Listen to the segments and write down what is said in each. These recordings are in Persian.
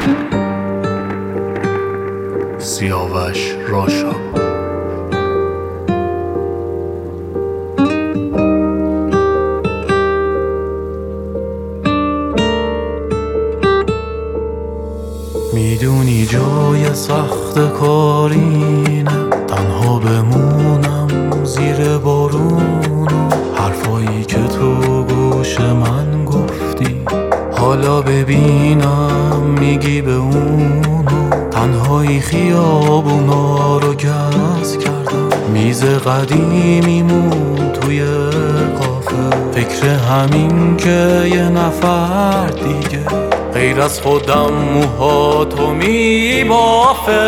سیاوش راشا. میدونی جای سخت کارینه، تنها بمونم زیر بارون و حرفایی که تو گوش من گفتی حالا ببینم میگی به اونو. تنهایی خیابونا رو گز کردم، میز قدیمیمون توی کافه، فکر همین که یه نفر دیگه غیر از خودم موهاتو میبافه.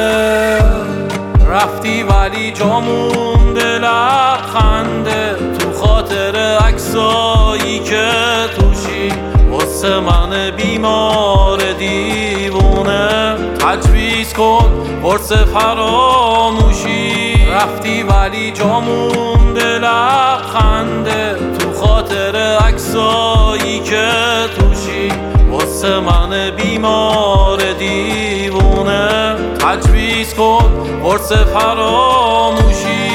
رفتی ولی جامونده لبخنده تو خاطر عکسایی که توشی واسه من بیمار دیوونه تجویز کن قرص فراموشی. رفتی ولی جامونده لبخنده تو خاطر عکسایی که توشی واسه من بیمار دیوونه تجویز کن قرص فراموشی.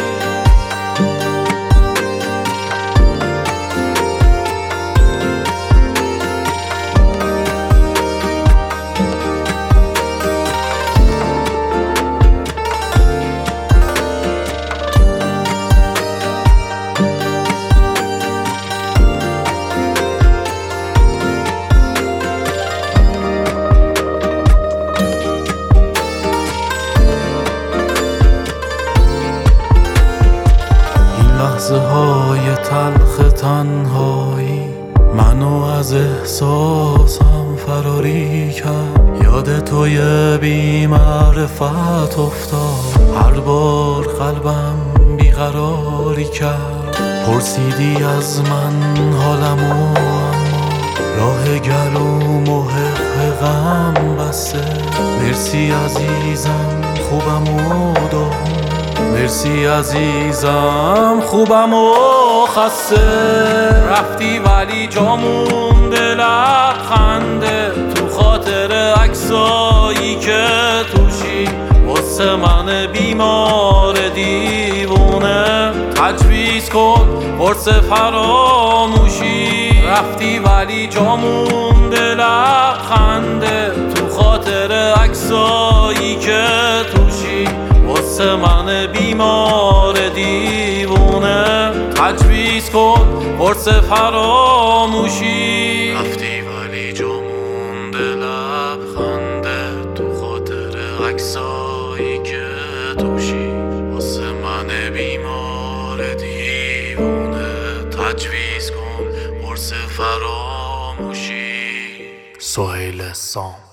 لحظه های تلخ تنهایی منو از احساسم فراری کرد. یاد توی بی معرفت افتاد، هر بار قلبم بیقراری کرد. پرسیدی از من حالمو، اما راه گلوم و حق غم بسته. مرسی عزیزم خوبم و داغون، مرسی عزیزم خوبم و خسته. رفتی ولی جامونده لبخنده تو خاطر عکسایی که توشی واسه من بیمار دیوونه تجویز کن قرص فراموشی. رفتی ولی جامونده لبخنده تو خاطر عکسایی که توشی واسه من بیمار دیوونه تجویز کن قرص فراموشی. رفتی ولی جا مونده لبخنده تو خاطر عکسایی که توشی واسه من بیمار دیوونه تجویز کن قرص فراموشی. سهیل سام.